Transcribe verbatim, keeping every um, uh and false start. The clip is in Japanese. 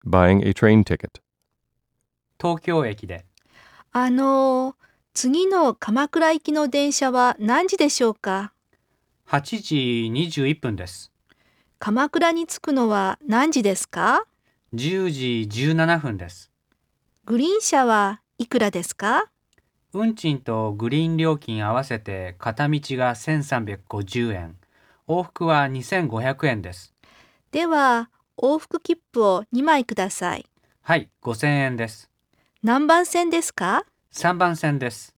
buying a train ticket. 東京駅で。 あのー、次の鎌倉行きの電車は何時でしょうか？ はちじにじゅういっぷんです。 鎌倉に着くのは何時ですか？ じゅうじじゅうななふんです。 グリーン車はいくらですか？ 運賃とグリーン料金合わせて片道がせんさんびゃくごじゅうえん、往復はにせんごひゃくえんです。 では、往復切符をにまいください。 はい、ごせんえんです。 何番線ですか？ さんばん線です。